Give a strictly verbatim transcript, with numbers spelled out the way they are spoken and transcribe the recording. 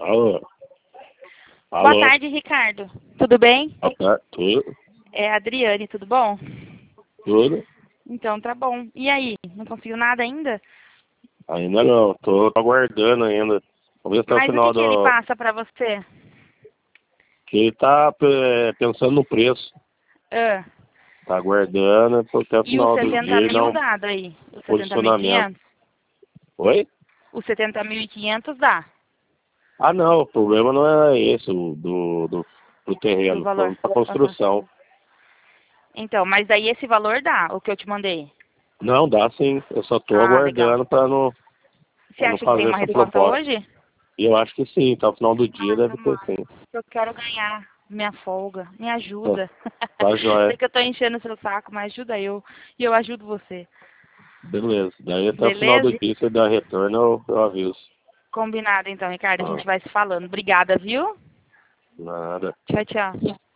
Alô? Boa Alô? tarde, Ricardo. Tudo bem? Boa tarde. Tudo? É a Adriane, tudo bom? Tudo? Então, tá bom. E aí, não conseguiu nada ainda? Ainda não. Tô aguardando ainda. Vamos ver até o Mas o final que que ele do... passa pra você? Que ele tá é, pensando no preço. Ah, Tá aguardando até o e os final do setenta dia e dar mil um dá daí? Os setenta mil e posicionamento. quinhentos? Oi? Os setenta mil e quinhentos dá, Ah, não. O problema não é esse o do, do, do do terreno. valor. Falando pra Aham. construção. Então, mas aí esse valor dá, o que eu te mandei. Não, dá sim. Eu só tô Ah, legal. aguardando pra não, Você pra não acha que tem fazer uma essa resposta proposta. hoje? E eu acho que sim. Até o final do dia Ai, deve ter tomara. sim. Eu quero ganhar minha folga. Me Tá, ajuda. tá Sei jóia. que eu tô enchendo o seu saco, mas ajuda eu. E eu ajudo você. Beleza. Daí até o final do Beleza? dia, se der retorno, eu, eu aviso. Combinado então, Ricardo. A Ah, gente vai se falando. Obrigada, viu? nada. Tchau, tchau.